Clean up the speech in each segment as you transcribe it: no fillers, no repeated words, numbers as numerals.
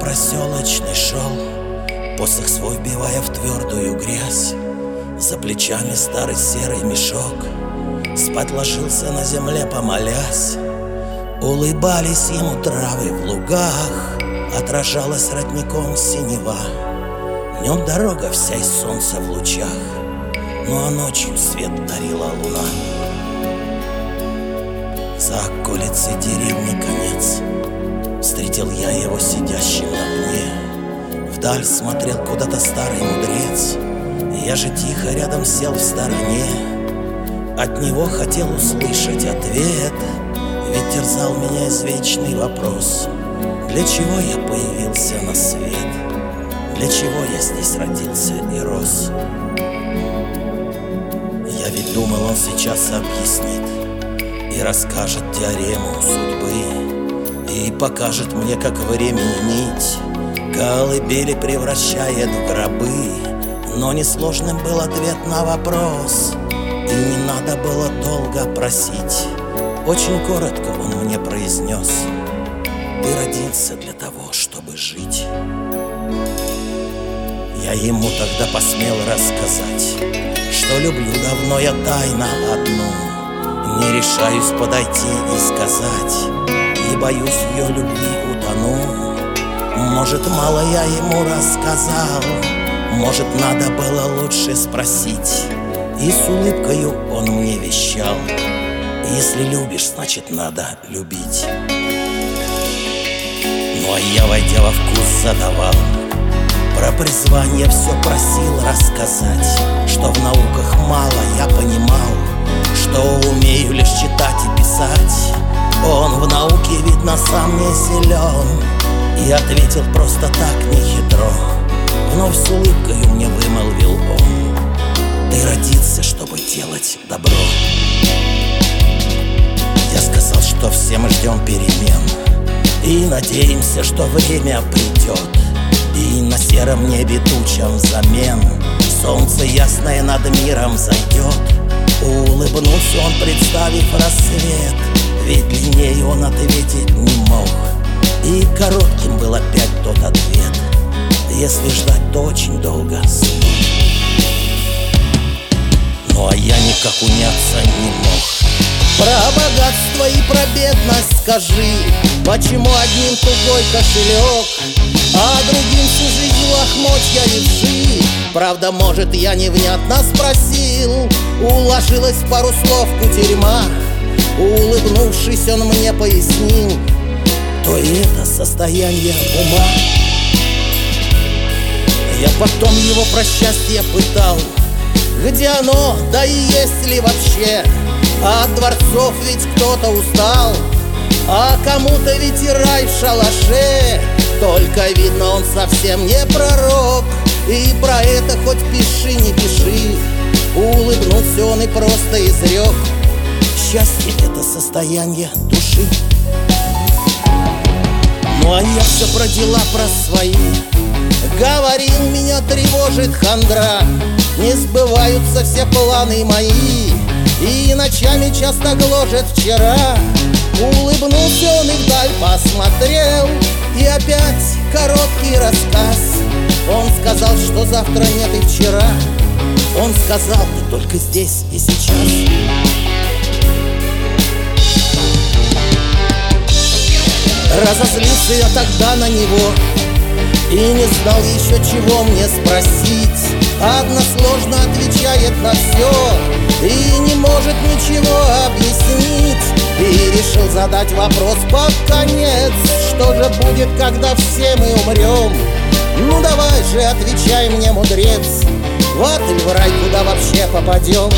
проселочный шел, посох свой вбивая в твердую грязь. За плечами старый серый мешок, спать ложился на земле, помолясь. Улыбались ему травы в лугах, отражалась родником синева. Днем дорога вся из солнца в лучах, ну а ночью свет дарила луна. За околицей деревни конец, встретил я его сидящим на пне. Вдаль смотрел куда-то старый мудрец, я же тихо рядом сел в стороне. От него хотел услышать ответ, ведь терзал меня извечный вопрос: для чего я появился на свет? Для чего я здесь родился и рос? Я ведь думал, он сейчас объяснит и расскажет теорему судьбы, и покажет мне, как времени нить колыбели превращает в гробы. Но несложным был ответ на вопрос, и не надо было долго просить. Очень коротко он мне произнес: ты родился для того, чтобы жить. Я ему тогда посмел рассказать, что люблю давно я тайно одну. Не решаюсь подойти и сказать, и боюсь в ее любви утону. Может, мало я ему рассказал, может, надо было лучше спросить. И с улыбкою он мне вещал: если любишь, значит, надо любить. Ну а я, войдя во вкус, задавал, про призвание все просил рассказать, что в науках мало я понимал, что умею лишь читать и писать. Он в науке, видно, сам не силен, и ответил просто так, нехитро. Вновь с улыбкой мне вымолвил он: ты родился, чтобы делать добро. Я сказал, что все мы ждем перемен и надеемся, что время придет, и на сером небе тучам взамен солнце ясное над миром зайдет. Улыбнулся он, представив рассвет, ведь длиннее он ответить не мог, и коротким был опять тот ответ: если ждать, то очень долго, сынок. Ну а я никак уняться не мог. Про богатство и про бедность скажи, почему одним тугой кошелек, а другим всю жизнь лохмотья левши? Правда, может, я невнятно спросил, уложилась в пару слов кутерьма. Улыбнувшись, он мне пояснил: то и это состояние ума. Я потом его про счастье пытал, где оно, да и есть ли вообще. От дворцов ведь кто-то устал, а кому-то ведь и рай в шалаше. Только видно, он совсем не пророк, и про это хоть пиши, не пиши. Улыбнулся он и просто изрек: счастье — это состояние души. Ну а я все про дела, про свои говорил, меня тревожит хандра. Не сбываются все планы мои, и ночами часто гложет вчера. Улыбнулся он и вдаль посмотрел, и опять короткий рассказ. Он сказал, что завтра нет и вчера. Он сказал, ты только здесь и сейчас. Разозлился я тогда на него и не знал еще, чего мне спросить. Односложно отвечает на все и не может ничего объяснить. И решил задать вопрос под конец: что же будет, когда все мы умрем? Ну давай же, отвечай мне, мудрец, в ад или в рай, куда вообще попадем?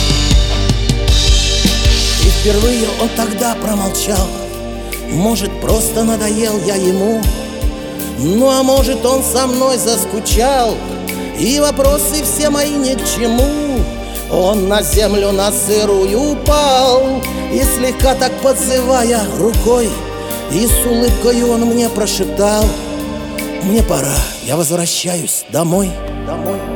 И впервые он тогда промолчал. Может, просто надоел я ему, ну а может, он со мной заскучал, и вопросы все мои ни к чему. Он на землю на сырую упал, и слегка так подзывая рукой, и с улыбкой он мне прошептал: мне пора, я возвращаюсь домой.